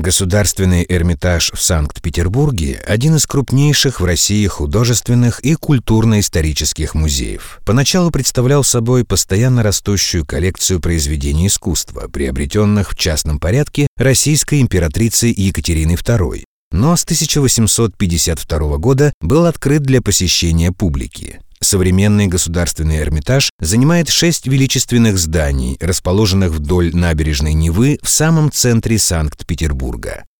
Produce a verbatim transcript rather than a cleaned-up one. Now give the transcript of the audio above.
Государственный Эрмитаж в Санкт-Петербурге – один из крупнейших в России художественных и культурно-исторических музеев. Поначалу представлял собой постоянно растущую коллекцию произведений искусства, приобретенных в частном порядке российской императрицей Екатериной второй, но с тысяча восемьсот пятьдесят второго года был открыт для посещения публики. Современный Государственный Эрмитаж занимает шесть величественных зданий, расположенных вдоль набережной Невы в самом центре Санкт-Петербурга.